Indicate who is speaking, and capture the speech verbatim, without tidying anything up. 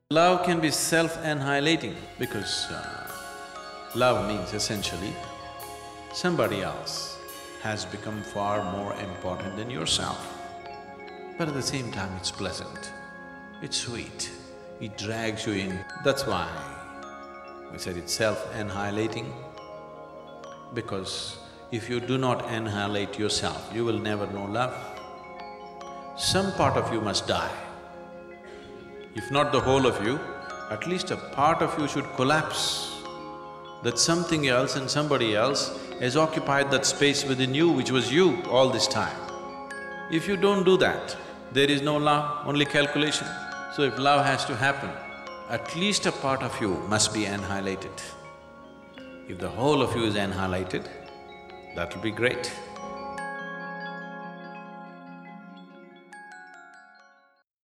Speaker 1: Love can be self-annihilating because uh, love means essentially somebody else has become far more important than yourself. But at the same time, it's pleasant, it's sweet, it drags you in. That's why we said it's self-annihilating, because if you do not annihilate yourself, you will never know love. Some part of you must die. If not the whole of you, at least a part of you should collapse, that something else and somebody else has occupied that space within you which was you all this time. If you don't do that, there is no love, only calculation. So if love has to happen, at least a part of you must be annihilated. If the whole of you is annihilated, that will be great.